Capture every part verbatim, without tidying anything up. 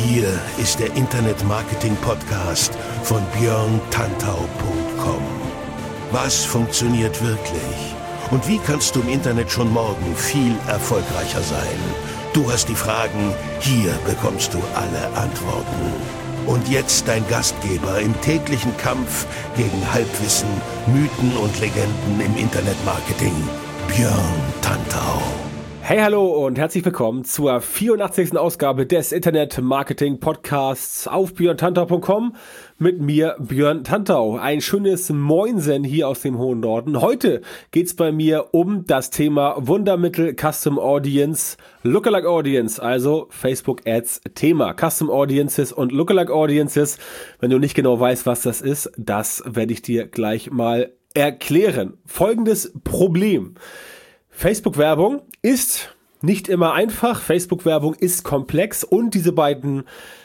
Hier ist der Internet-Marketing-Podcast von björn tantau punkt com. Was funktioniert wirklich? Und wie kannst du im Internet schon morgen viel erfolgreicher sein? Du hast die Fragen, hier bekommst du alle Antworten. Und jetzt dein Gastgeber im täglichen Kampf gegen Halbwissen, Mythen und Legenden im Internetmarketing, Björn Tantau. Hey, hallo und herzlich willkommen zur vierundachtzigsten Ausgabe des Internet-Marketing-Podcasts auf björn tantau punkt com mit mir, Björn Tantau. Ein schönes Moinsen hier aus dem hohen Norden. Heute geht's bei mir um das Thema Wundermittel Custom Audience, Lookalike Audience, also Facebook Ads Thema. Custom Audiences und Lookalike Audiences. Wenn du nicht genau weißt, was das ist, das werde ich dir gleich mal erklären. Folgendes Problem. Facebook-Werbung ist nicht immer einfach, Facebook-Werbung ist komplex und diese beiden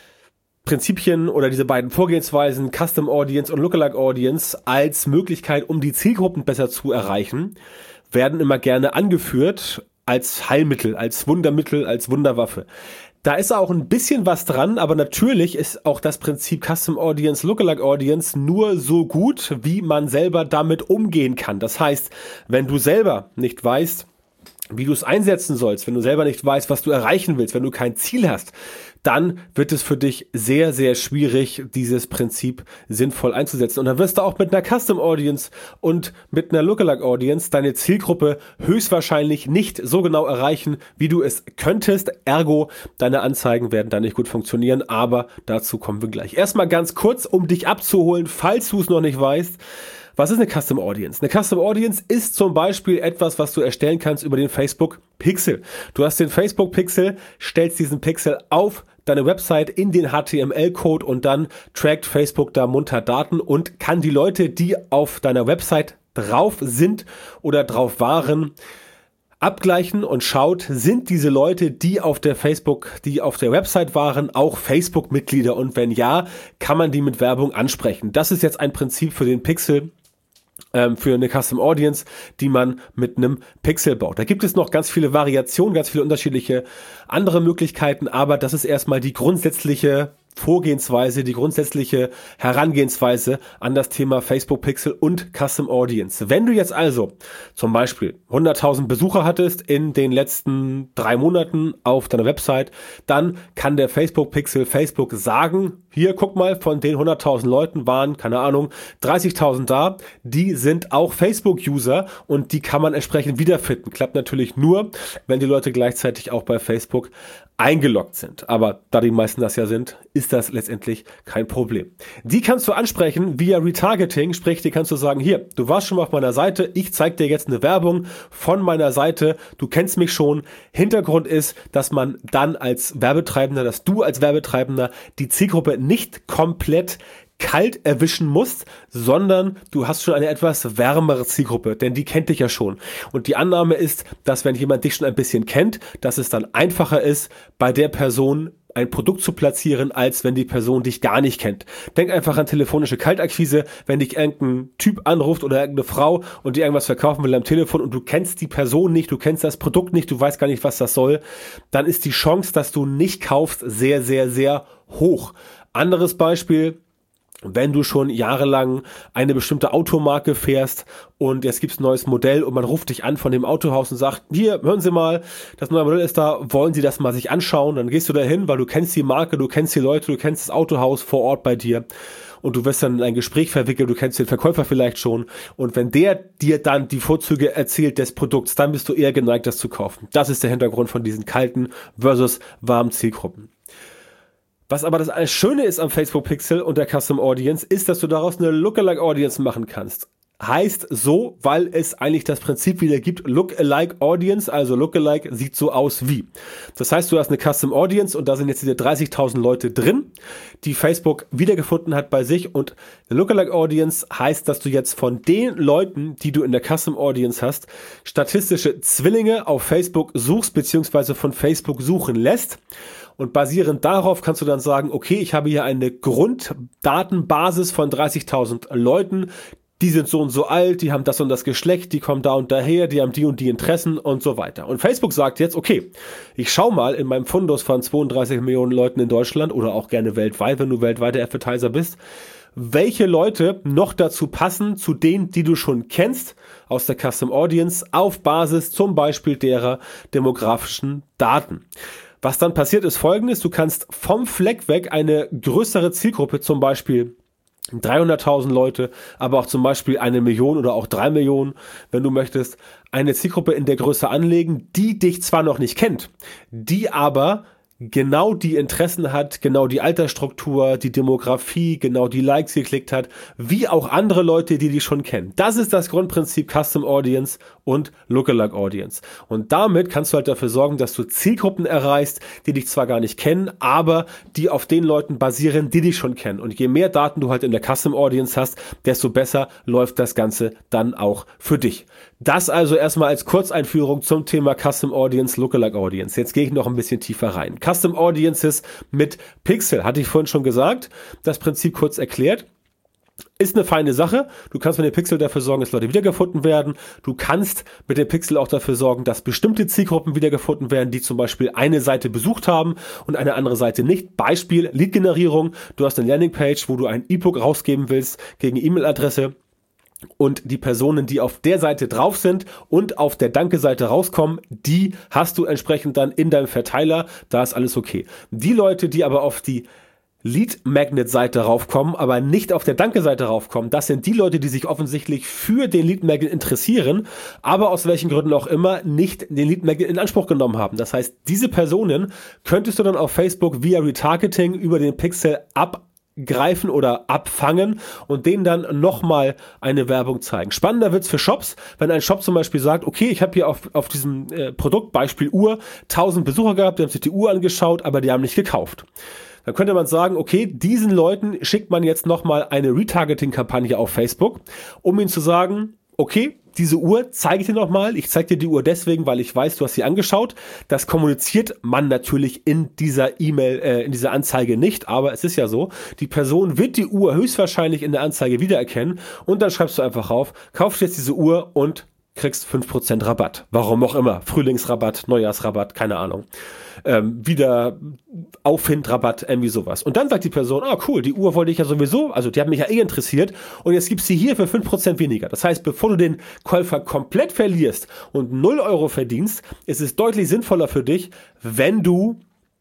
Prinzipien oder diese beiden Vorgehensweisen, Custom Audience und Lookalike Audience, als Möglichkeit, um die Zielgruppen besser zu erreichen, werden immer gerne angeführt als Heilmittel, als Wundermittel, als Wunderwaffe. Da ist auch ein bisschen was dran, aber natürlich ist auch das Prinzip Custom Audience, Lookalike Audience nur so gut, wie man selber damit umgehen kann. Das heißt, wenn du selber nicht weißt, wie du es einsetzen sollst, wenn du selber nicht weißt, was du erreichen willst, wenn du kein Ziel hast, dann wird es für dich sehr, sehr schwierig, dieses Prinzip sinnvoll einzusetzen. Und dann wirst du auch mit einer Custom Audience und mit einer Lookalike Audience deine Zielgruppe höchstwahrscheinlich nicht so genau erreichen, wie du es könntest. Ergo, deine Anzeigen werden da nicht gut funktionieren, aber dazu kommen wir gleich. Erstmal ganz kurz, um dich abzuholen, falls du es noch nicht weißt. Was ist eine Custom Audience? Eine Custom Audience ist zum Beispiel etwas, was du erstellen kannst über den Facebook Pixel. Du hast den Facebook Pixel, stellst diesen Pixel auf deine Website in den H T M L-Code und dann trackt Facebook da munter Daten und kann die Leute, die auf deiner Website drauf sind oder drauf waren, abgleichen und schaut, sind diese Leute, die auf der Facebook, die auf der Website waren, auch Facebook-Mitglieder und wenn ja, kann man die mit Werbung ansprechen. Das ist jetzt ein Prinzip für den Pixel, ähm, für eine Custom Audience, die man mit einem Pixel baut. Da gibt es noch ganz viele Variationen, ganz viele unterschiedliche andere Möglichkeiten, aber das ist erstmal die grundsätzliche Vorgehensweise, die grundsätzliche Herangehensweise an das Thema Facebook Pixel und Custom Audience. Wenn du jetzt also zum Beispiel hunderttausend Besucher hattest in den letzten drei Monaten auf deiner Website, dann kann der Facebook Pixel Facebook sagen, hier, guck mal, von den hunderttausend Leuten waren, keine Ahnung, dreißigtausend da, die sind auch Facebook-User und die kann man entsprechend wiederfinden. Klappt natürlich nur, wenn die Leute gleichzeitig auch bei Facebook eingeloggt sind. Aber da die meisten das ja sind, ist das letztendlich kein Problem. Die kannst du ansprechen via Retargeting, sprich, die kannst du sagen, hier, du warst schon mal auf meiner Seite, ich zeige dir jetzt eine Werbung von meiner Seite, du kennst mich schon. Hintergrund ist, dass man dann als Werbetreibender, dass du als Werbetreibender die Zielgruppe nicht komplett kalt erwischen musst, sondern du hast schon eine etwas wärmere Zielgruppe, denn die kennt dich ja schon. Und die Annahme ist, dass wenn jemand dich schon ein bisschen kennt, dass es dann einfacher ist, bei der Person ein Produkt zu platzieren, als wenn die Person dich gar nicht kennt. Denk einfach an telefonische Kaltakquise, wenn dich irgendein Typ anruft oder irgendeine Frau und dir irgendwas verkaufen will am Telefon und du kennst die Person nicht, du kennst das Produkt nicht, du weißt gar nicht, was das soll, dann ist die Chance, dass du nicht kaufst, sehr, sehr, sehr hoch. Anderes Beispiel: Wenn du schon jahrelang eine bestimmte Automarke fährst und jetzt gibt's ein neues Modell und man ruft dich an von dem Autohaus und sagt, hier, hören Sie mal, das neue Modell ist da, wollen Sie das mal sich anschauen? Dann gehst du da hin, weil du kennst die Marke, du kennst die Leute, du kennst das Autohaus vor Ort bei dir und du wirst dann in ein Gespräch verwickelt, du kennst den Verkäufer vielleicht schon und wenn der dir dann die Vorzüge erzählt des Produkts, dann bist du eher geneigt, das zu kaufen. Das ist der Hintergrund von diesen kalten versus warmen Zielgruppen. Was aber das Schöne ist am Facebook Pixel und der Custom Audience, ist, dass du daraus eine Lookalike Audience machen kannst. Heißt so, weil es eigentlich das Prinzip wieder gibt, Lookalike Audience, also Lookalike sieht so aus wie. Das heißt, du hast eine Custom Audience und da sind jetzt diese dreißigtausend Leute drin, die Facebook wiedergefunden hat bei sich und eine Lookalike Audience heißt, dass du jetzt von den Leuten, die du in der Custom Audience hast, statistische Zwillinge auf Facebook suchst bzw. von Facebook suchen lässt. Und basierend darauf kannst du dann sagen, okay, ich habe hier eine Grunddatenbasis von dreißigtausend Leuten, die sind so und so alt, die haben das und das Geschlecht, die kommen da und daher, die haben die und die Interessen und so weiter. Und Facebook sagt jetzt, okay, ich schau mal in meinem Fundus von zweiunddreißig Millionen Leuten in Deutschland oder auch gerne weltweit, wenn du weltweiter Advertiser bist, welche Leute noch dazu passen, zu denen, die du schon kennst, aus der Custom Audience, auf Basis zum Beispiel derer demografischen Daten. Was dann passiert ist folgendes, du kannst vom Fleck weg eine größere Zielgruppe, zum Beispiel dreihunderttausend Leute, aber auch zum Beispiel eine Million oder auch drei Millionen, wenn du möchtest, eine Zielgruppe in der Größe anlegen, die dich zwar noch nicht kennt, die aber genau die Interessen hat, genau die Altersstruktur, die Demografie, genau die Likes geklickt hat, wie auch andere Leute, die die schon kennen. Das ist das Grundprinzip Custom Audience und Lookalike Audience. Und damit kannst du halt dafür sorgen, dass du Zielgruppen erreichst, die dich zwar gar nicht kennen, aber die auf den Leuten basieren, die dich schon kennen. Und je mehr Daten du halt in der Custom Audience hast, desto besser läuft das Ganze dann auch für dich. Das also erstmal als Kurzeinführung zum Thema Custom Audience, Lookalike Audience. Jetzt gehe ich noch ein bisschen tiefer rein. Custom Audiences mit Pixel, hatte ich vorhin schon gesagt, das Prinzip kurz erklärt. Ist eine feine Sache. Du kannst mit dem Pixel dafür sorgen, dass Leute wiedergefunden werden. Du kannst mit dem Pixel auch dafür sorgen, dass bestimmte Zielgruppen wiedergefunden werden, die zum Beispiel eine Seite besucht haben und eine andere Seite nicht. Beispiel Lead-Generierung. Du hast eine Landingpage, wo du ein E-Book rausgeben willst gegen E-Mail-Adresse. Und die Personen, die auf der Seite drauf sind und auf der Danke-Seite rauskommen, die hast du entsprechend dann in deinem Verteiler. Da ist alles okay. Die Leute, die aber auf die Lead-Magnet-Seite raufkommen, aber nicht auf der Danke-Seite raufkommen, das sind die Leute, die sich offensichtlich für den Lead-Magnet interessieren, aber aus welchen Gründen auch immer nicht den Lead-Magnet in Anspruch genommen haben. Das heißt, diese Personen könntest du dann auf Facebook via Retargeting über den Pixel ab greifen oder abfangen und denen dann nochmal eine Werbung zeigen. Spannender wird's für Shops, wenn ein Shop zum Beispiel sagt, okay, ich habe hier auf, auf diesem äh, Produktbeispiel Uhr tausend Besucher gehabt, die haben sich die Uhr angeschaut, aber die haben nicht gekauft. Dann könnte man sagen, okay, diesen Leuten schickt man jetzt nochmal eine Retargeting-Kampagne auf Facebook, um ihnen zu sagen, okay, diese Uhr zeige ich dir nochmal. Ich zeige dir die Uhr deswegen, weil ich weiß, du hast sie angeschaut. Das kommuniziert man natürlich in dieser E-Mail, äh, in dieser Anzeige nicht, aber es ist ja so, die Person wird die Uhr höchstwahrscheinlich in der Anzeige wiedererkennen und dann schreibst du einfach rauf, kaufst jetzt diese Uhr und kriegst fünf Prozent Rabatt. Warum auch immer. Frühlingsrabatt, Neujahrsrabatt, keine Ahnung. Ähm, wieder Auffindrabatt, irgendwie sowas. Und dann sagt die Person, ah cool, die Uhr wollte ich ja sowieso, also die hat mich ja eh interessiert und jetzt gibt's sie hier für fünf Prozent weniger. Das heißt, bevor du den Käufer komplett verlierst und null Euro verdienst, ist es deutlich sinnvoller für dich, wenn du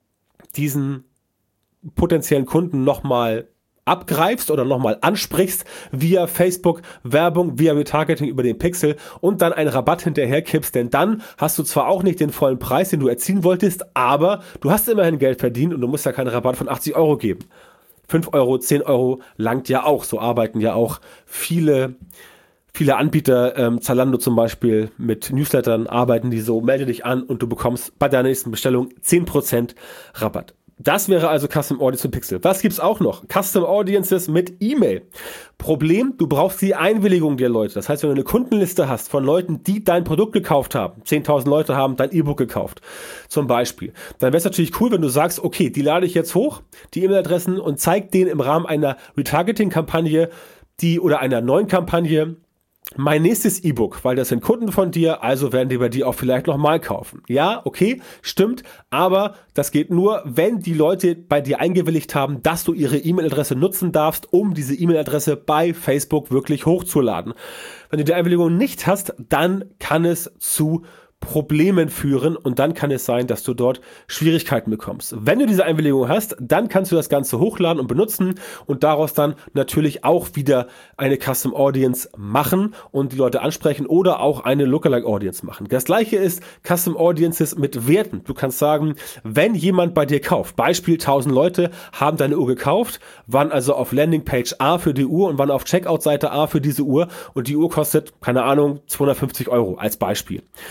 diesen potenziellen Kunden nochmal abgreifst oder nochmal ansprichst via Facebook Werbung, via Retargeting über den Pixel und dann einen Rabatt hinterher kippst, denn dann hast du zwar auch nicht den vollen Preis, den du erzielen wolltest, aber du hast immerhin Geld verdient und du musst ja keinen Rabatt von achtzig Euro geben. fünf Euro, zehn Euro langt ja auch, so arbeiten ja auch viele Viele Anbieter, ähm, Zalando zum Beispiel, mit Newslettern arbeiten die so, melde dich an und du bekommst bei deiner nächsten Bestellung zehn Prozent Rabatt. Das wäre also Custom Audience und Pixel. Was gibt's auch noch? Custom Audiences mit E-Mail. Problem, du brauchst die Einwilligung der Leute. Das heißt, wenn du eine Kundenliste hast von Leuten, die dein Produkt gekauft haben, zehntausend Leute haben dein E-Book gekauft, zum Beispiel, dann wäre es natürlich cool, wenn du sagst, okay, die lade ich jetzt hoch, die E-Mail-Adressen, und zeig denen im Rahmen einer Retargeting-Kampagne, die oder einer neuen Kampagne, mein nächstes E-Book, weil das sind Kunden von dir, also werden die bei dir auch vielleicht nochmal kaufen. Ja, okay, stimmt, aber das geht nur, wenn die Leute bei dir eingewilligt haben, dass du ihre E-Mail-Adresse nutzen darfst, um diese E-Mail-Adresse bei Facebook wirklich hochzuladen. Wenn du die Einwilligung nicht hast, dann kann es zu Problemen führen und dann kann es sein, dass du dort Schwierigkeiten bekommst. Wenn du diese Einwilligung hast, dann kannst du das Ganze hochladen und benutzen und daraus dann natürlich auch wieder eine Custom Audience machen und die Leute ansprechen oder auch eine Lookalike Audience machen. Das gleiche ist Custom Audiences mit Werten. Du kannst sagen, wenn jemand bei dir kauft, Beispiel tausend Leute haben deine Uhr gekauft, waren also auf Landingpage A für die Uhr und waren auf Checkout-Seite A für diese Uhr und die Uhr kostet, keine Ahnung, zweihundertfünfzig Euro als Beispiel. Dann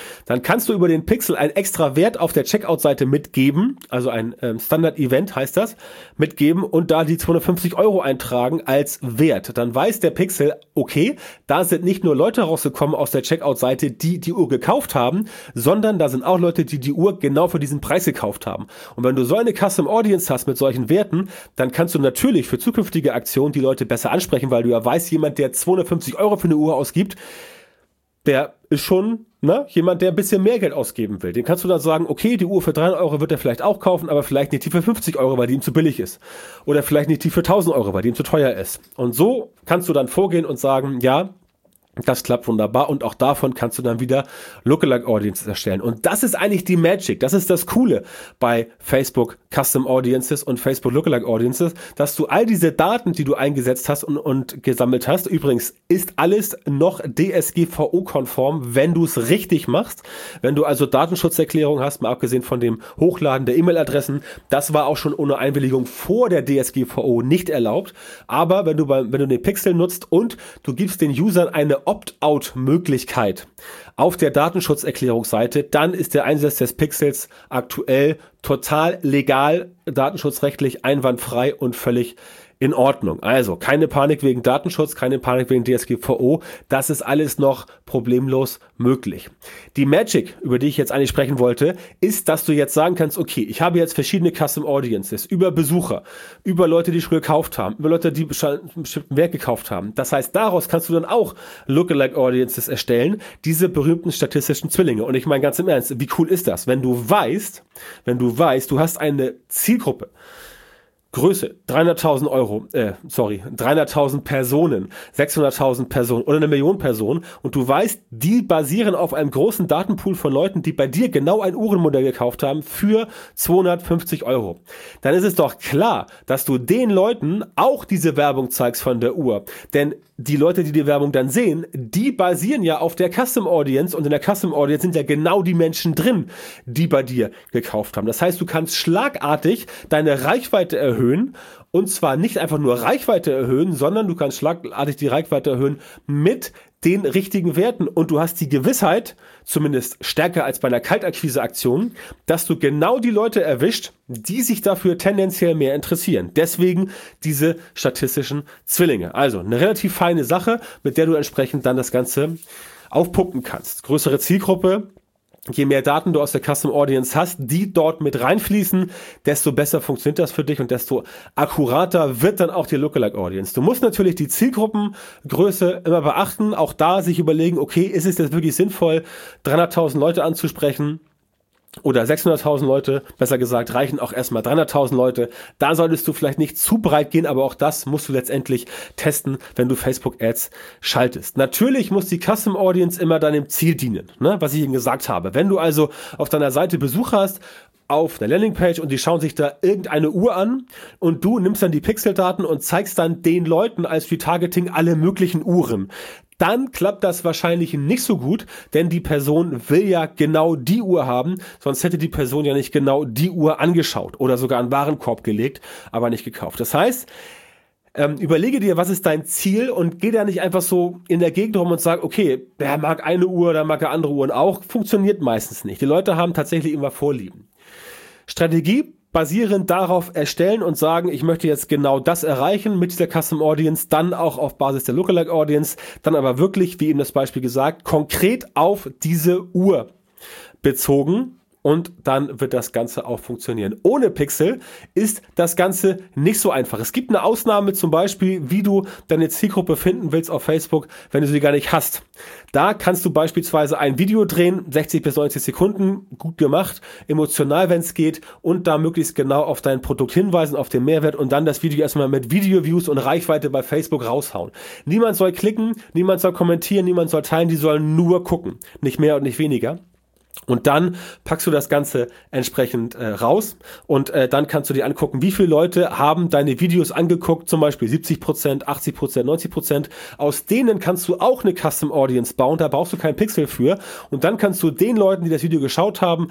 kannst du über den Pixel einen extra Wert auf der Checkout-Seite mitgeben, also ein ähm, Standard-Event heißt das, mitgeben und da die zweihundertfünfzig Euro eintragen als Wert. Dann weiß der Pixel, okay, da sind nicht nur Leute rausgekommen aus der Checkout-Seite, die die Uhr gekauft haben, sondern da sind auch Leute, die die Uhr genau für diesen Preis gekauft haben. Und wenn du so eine Custom Audience hast mit solchen Werten, dann kannst du natürlich für zukünftige Aktionen die Leute besser ansprechen, weil du ja weißt, jemand, der zweihundertfünfzig Euro für eine Uhr ausgibt, der ist schon ne, jemand, der ein bisschen mehr Geld ausgeben will. Den kannst du dann sagen, okay, die Uhr für dreihundert Euro wird er vielleicht auch kaufen, aber vielleicht nicht die für fünfzig Euro, weil die ihm zu billig ist. Oder vielleicht nicht die für tausend Euro, weil die ihm zu teuer ist. Und so kannst du dann vorgehen und sagen, ja, das klappt wunderbar und auch davon kannst du dann wieder Lookalike Audiences erstellen. Und das ist eigentlich die Magic. Das ist das Coole bei Facebook Custom Audiences und Facebook Lookalike Audiences, dass du all diese Daten, die du eingesetzt hast und, und gesammelt hast, übrigens ist alles noch D S G V O-konform, wenn du es richtig machst. Wenn du also Datenschutzerklärung hast, mal abgesehen von dem Hochladen der E-Mail-Adressen, das war auch schon ohne Einwilligung vor der D S G V O nicht erlaubt. Aber wenn du, bei, wenn du den Pixel nutzt und du gibst den Usern eine Opt-out-Möglichkeit auf der Datenschutzerklärungsseite, dann ist der Einsatz des Pixels aktuell total legal, datenschutzrechtlich einwandfrei und völlig in Ordnung. Also keine Panik wegen Datenschutz, keine Panik wegen D S G V O. Das ist alles noch problemlos möglich. Die Magic, über die ich jetzt eigentlich sprechen wollte, ist, dass du jetzt sagen kannst, okay, ich habe jetzt verschiedene Custom Audiences über Besucher, über Leute, die schon gekauft haben, über Leute, die einen bestimmten Wert gekauft haben. Das heißt, daraus kannst du dann auch Lookalike Audiences erstellen, diese berühmten statistischen Zwillinge. Und ich meine ganz im Ernst, wie cool ist das, wenn du weißt, wenn du weißt, du hast eine Zielgruppe, Größe, dreihunderttausend Euro, äh, sorry, dreihunderttausend Personen, sechshunderttausend Personen oder eine Million Personen und du weißt, die basieren auf einem großen Datenpool von Leuten, die bei dir genau ein Uhrenmodell gekauft haben für zweihundertfünfzig Euro. Dann ist es doch klar, dass du den Leuten auch diese Werbung zeigst von der Uhr. Denn die Leute, die die Werbung dann sehen, die basieren ja auf der Custom Audience und in der Custom Audience sind ja genau die Menschen drin, die bei dir gekauft haben. Das heißt, du kannst schlagartig deine Reichweite erhöhen und zwar nicht einfach nur Reichweite erhöhen, sondern du kannst schlagartig die Reichweite erhöhen mit den richtigen Werten und du hast die Gewissheit, zumindest stärker als bei einer Kaltakquise-Aktion, dass du genau die Leute erwischt, die sich dafür tendenziell mehr interessieren. Deswegen diese statistischen Zwillinge. Also eine relativ feine Sache, mit der du entsprechend dann das Ganze aufpumpen kannst. Größere Zielgruppe. Je mehr Daten du aus der Custom Audience hast, die dort mit reinfließen, desto besser funktioniert das für dich und desto akkurater wird dann auch die Lookalike Audience. Du musst natürlich die Zielgruppengröße immer beachten, auch da sich überlegen, okay, ist es jetzt wirklich sinnvoll, dreihunderttausend Leute anzusprechen? Oder sechshunderttausend Leute, besser gesagt, reichen auch erstmal dreihunderttausend Leute. Da solltest du vielleicht nicht zu breit gehen, aber auch das musst du letztendlich testen, wenn du Facebook-Ads schaltest. Natürlich muss die Custom Audience immer deinem Ziel dienen, ne? Was ich eben gesagt habe. Wenn du also auf deiner Seite Besucher hast, auf einer Landingpage und die schauen sich da irgendeine Uhr an und du nimmst dann die Pixeldaten und zeigst dann den Leuten als Retargeting alle möglichen Uhren. Dann klappt das wahrscheinlich nicht so gut, denn die Person will ja genau die Uhr haben, sonst hätte die Person ja nicht genau die Uhr angeschaut oder sogar einen Warenkorb gelegt, aber nicht gekauft. Das heißt, ähm, überlege dir, was ist dein Ziel und geh da nicht einfach so in der Gegend rum und sag, okay, der mag eine Uhr, der mag er andere Uhren auch. Funktioniert meistens nicht. Die Leute haben tatsächlich immer Vorlieben. Strategie basierend darauf erstellen und sagen, ich möchte jetzt genau das erreichen mit dieser Custom Audience, dann auch auf Basis der Lookalike Audience, dann aber wirklich, wie eben das Beispiel gesagt, konkret auf diese Uhr bezogen. Und dann wird das Ganze auch funktionieren. Ohne Pixel ist das Ganze nicht so einfach. Es gibt eine Ausnahme zum Beispiel, wie du deine Zielgruppe finden willst auf Facebook, wenn du sie gar nicht hast. Da kannst du beispielsweise ein Video drehen, sechzig bis neunzig Sekunden, gut gemacht, emotional, wenn es geht, und da möglichst genau auf dein Produkt hinweisen, auf den Mehrwert und dann das Video erstmal mit Video-Views und Reichweite bei Facebook raushauen. Niemand soll klicken, niemand soll kommentieren, niemand soll teilen, die sollen nur gucken. Nicht mehr und nicht weniger. Und dann packst du das Ganze entsprechend äh, raus und äh, dann kannst du dir angucken, wie viele Leute haben deine Videos angeguckt, zum Beispiel siebzig Prozent, achtzig Prozent, neunzig Prozent. Aus denen kannst du auch eine Custom Audience bauen, da brauchst du keinen Pixel für. Und dann kannst du den Leuten, die das Video geschaut haben,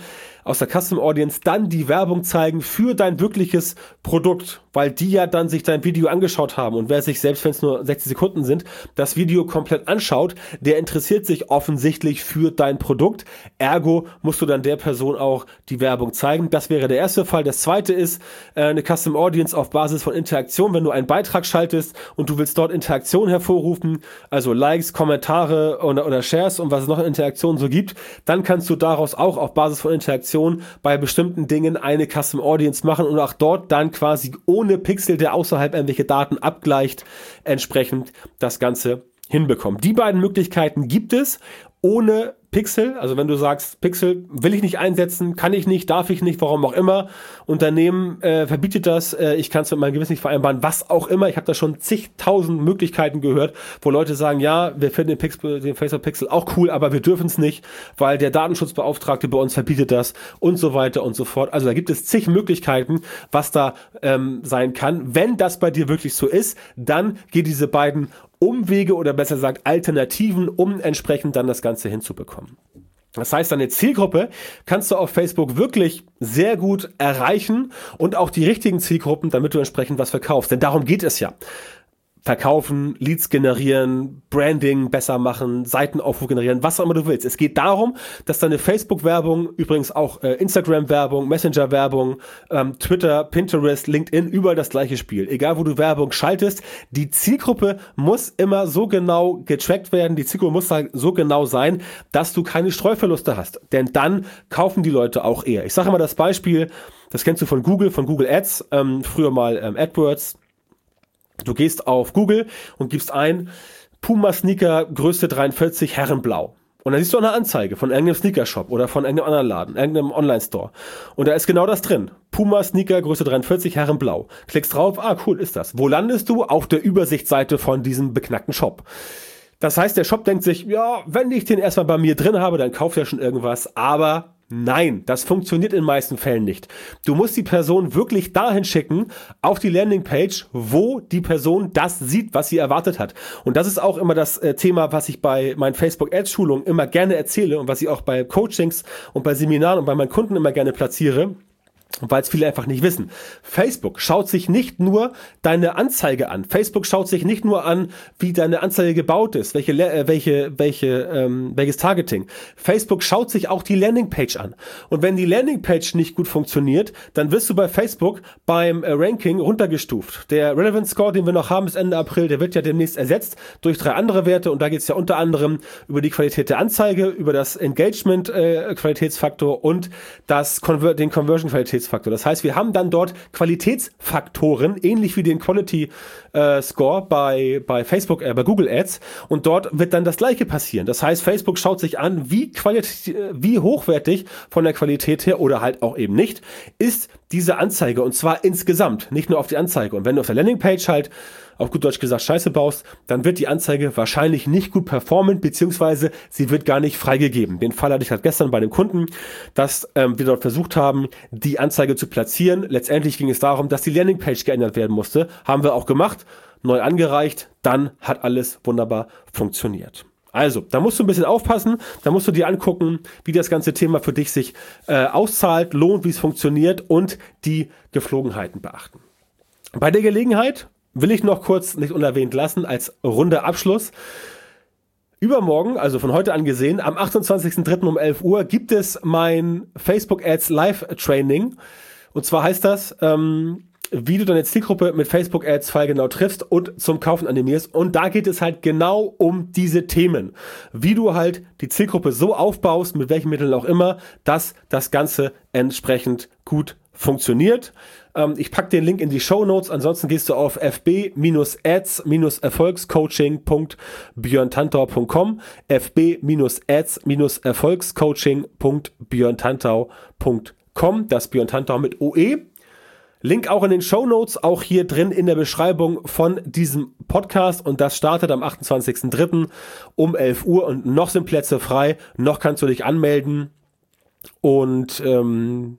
aus der Custom Audience dann die Werbung zeigen für dein wirkliches Produkt, weil die ja dann sich dein Video angeschaut haben. Und wer sich, selbst wenn es nur sechzig Sekunden sind, das Video komplett anschaut, der interessiert sich offensichtlich für dein Produkt. Ergo musst du dann der Person auch die Werbung zeigen. Das wäre der erste Fall. Das zweite ist äh, eine Custom Audience auf Basis von Interaktion. Wenn du einen Beitrag schaltest und du willst dort Interaktion hervorrufen, also Likes, Kommentare oder, oder Shares und was es noch in Interaktionen so gibt, dann kannst du daraus auch auf Basis von Interaktion bei bestimmten Dingen eine Custom Audience machen und auch dort dann quasi ohne Pixel, der außerhalb irgendwelche Daten abgleicht, entsprechend das Ganze hinbekommen. Die beiden Möglichkeiten gibt es ohne Pixel, also wenn du sagst, Pixel will ich nicht einsetzen, kann ich nicht, darf ich nicht, warum auch immer, Unternehmen äh, verbietet das, äh, ich kann es mit meinem Gewissen nicht vereinbaren, was auch immer, ich habe da schon zigtausend Möglichkeiten gehört, wo Leute sagen, ja, wir finden den, Pixel, den Facebook Pixel auch cool, aber wir dürfen es nicht, weil der Datenschutzbeauftragte bei uns verbietet das und so weiter und so fort. Also da gibt es zig Möglichkeiten, was da ähm, sein kann. Wenn das bei dir wirklich so ist, dann geh diese beiden Umwege oder besser gesagt Alternativen, um entsprechend dann das Ganze hinzubekommen. Das heißt, deine Zielgruppe kannst du auf Facebook wirklich sehr gut erreichen und auch die richtigen Zielgruppen, damit du entsprechend was verkaufst. Denn darum geht es ja. Verkaufen, Leads generieren, Branding besser machen, Seitenaufruf generieren, was auch immer du willst. Es geht darum, dass deine Facebook-Werbung, übrigens auch äh, Instagram-Werbung, Messenger-Werbung, ähm, Twitter, Pinterest, LinkedIn, überall das gleiche Spiel. Egal, wo du Werbung schaltest, die Zielgruppe muss immer so genau getrackt werden, die Zielgruppe muss so genau sein, dass du keine Streuverluste hast. Denn dann kaufen die Leute auch eher. Ich sage immer das Beispiel, das kennst du von Google, von Google Ads, ähm, früher mal ähm, AdWords. Du gehst auf Google und gibst ein Puma Sneaker Größe dreiundvierzig Herrenblau. Und dann siehst du eine Anzeige von irgendeinem Sneakershop oder von irgendeinem anderen Laden, irgendeinem Online-Store. Und da ist genau das drin. Puma Sneaker Größe dreiundvierzig Herrenblau. Klickst drauf, ah cool, ist das. Wo landest du? Auf der Übersichtsseite von diesem beknackten Shop. Das heißt, der Shop denkt sich, ja, wenn ich den erstmal bei mir drin habe, dann kauft er schon irgendwas. Aber nein, das funktioniert in den meisten Fällen nicht. Du musst die Person wirklich dahin schicken, auf die Landingpage, wo die Person das sieht, was sie erwartet hat. Und das ist auch immer das äh, Thema, was ich bei meinen Facebook-Ads-Schulungen immer gerne erzähle und was ich auch bei Coachings und bei Seminaren und bei meinen Kunden immer gerne platziere. Weil es viele einfach nicht wissen. Facebook schaut sich nicht nur deine Anzeige an. Facebook schaut sich nicht nur an, wie deine Anzeige gebaut ist, welche, äh, welche, welche, ähm, welches Targeting. Facebook schaut sich auch die Landingpage an. Und wenn die Landingpage nicht gut funktioniert, dann wirst du bei Facebook beim äh, Ranking runtergestuft. Der Relevance Score, den wir noch haben bis Ende April, der wird ja demnächst ersetzt durch drei andere Werte. Und da geht es ja unter anderem über die Qualität der Anzeige, über das Engagement-Qualitätsfaktor äh, und das Conver- den Conversion-Qualitätsfaktor. Das heißt, wir haben dann dort Qualitätsfaktoren, ähnlich wie den Quality äh, Score bei, bei Facebook, äh, bei Google Ads. Und dort wird dann das Gleiche passieren. Das heißt, Facebook schaut sich an, wie, qualit- wie hochwertig von der Qualität her oder halt auch eben nicht ist diese Anzeige. Und zwar insgesamt, nicht nur auf die Anzeige. Und wenn du auf der Landingpage halt auf gut Deutsch gesagt Scheiße baust, dann wird die Anzeige wahrscheinlich nicht gut performen, beziehungsweise sie wird gar nicht freigegeben. Den Fall hatte ich halt gestern bei einem Kunden, dass ähm, wir dort versucht haben, die Anzeige zu platzieren. Letztendlich ging es darum, dass die Landingpage geändert werden musste. Haben wir auch gemacht, neu angereicht, dann hat alles wunderbar funktioniert. Also, da musst du ein bisschen aufpassen, da musst du dir angucken, wie das ganze Thema für dich sich äh, auszahlt, lohnt, wie es funktioniert und die Geflogenheiten beachten. Bei der Gelegenheit will ich noch kurz nicht unerwähnt lassen, als runder Abschluss. Übermorgen, also von heute an gesehen, am achtundzwanzigsten dritten um elf Uhr gibt es mein Facebook Ads Live Training. Und zwar heißt das, ähm, wie du deine Zielgruppe mit Facebook Ads fallgenau triffst und zum Kaufen animierst. Und da geht es halt genau um diese Themen. Wie du halt die Zielgruppe so aufbaust, mit welchen Mitteln auch immer, dass das Ganze entsprechend gut funktioniert. Ähm, ich packe den Link in die Shownotes. Ansonsten gehst du auf f b ads erfolgscoaching punkt björn tantau punkt com f b ads erfolgscoaching punkt björn tantau punkt com, das Björn Tantau mit O E. Link auch in den Shownotes, auch hier drin in der Beschreibung von diesem Podcast, und das startet am achtundzwanzigsten dritten um elf Uhr und noch sind Plätze frei, noch kannst du dich anmelden und ähm,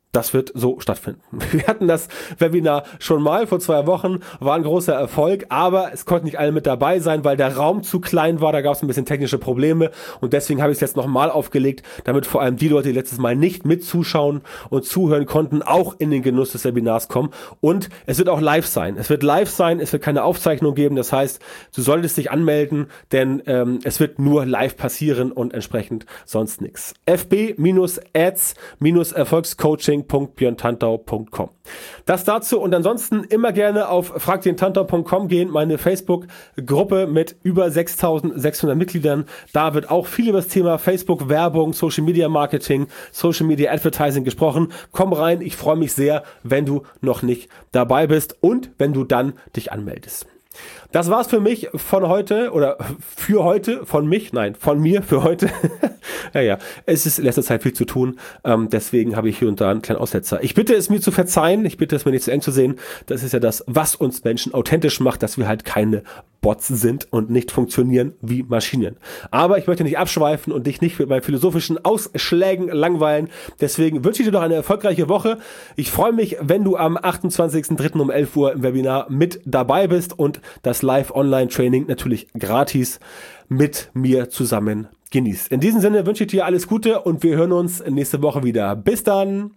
Das wird so stattfinden. Wir hatten das Webinar schon mal vor zwei Wochen, war ein großer Erfolg, aber es konnten nicht alle mit dabei sein, weil der Raum zu klein war, da gab es ein bisschen technische Probleme und deswegen habe ich es jetzt nochmal aufgelegt, damit vor allem die Leute, die letztes Mal nicht mit zuschauen und zuhören konnten, auch in den Genuss des Webinars kommen und es wird auch live sein. Es wird live sein, es wird keine Aufzeichnung geben, das heißt, du solltest dich anmelden, denn ähm, es wird nur live passieren und entsprechend sonst nichts. f b ads erfolgscoaching punkt björn tantau punkt com. Das dazu und ansonsten immer gerne auf frag den tantau punkt com gehen, meine Facebook-Gruppe mit über sechstausendsechshundert Mitgliedern. Da wird auch viel über das Thema Facebook-Werbung, Social-Media-Marketing, Social-Media-Advertising gesprochen. Komm rein, ich freue mich sehr, wenn du noch nicht dabei bist und wenn du dann dich anmeldest. Das war's für mich von heute oder für heute, von mich, nein, von mir für heute. ja, ja, es ist in letzter Zeit viel zu tun, ähm, deswegen habe ich hier und da einen kleinen Aussetzer. Ich bitte es mir zu verzeihen, ich bitte es mir nicht zu eng zu sehen. Das ist ja das, was uns Menschen authentisch macht, dass wir halt keine Bots sind und nicht funktionieren wie Maschinen. Aber ich möchte nicht abschweifen und dich nicht mit meinen philosophischen Ausschlägen langweilen. Deswegen wünsche ich dir noch eine erfolgreiche Woche. Ich freue mich, wenn du am achtundzwanzigsten dritten um elf Uhr im Webinar mit dabei bist und das Live-Online-Training natürlich gratis mit mir zusammen genießt. In diesem Sinne wünsche ich dir alles Gute und wir hören uns nächste Woche wieder. Bis dann!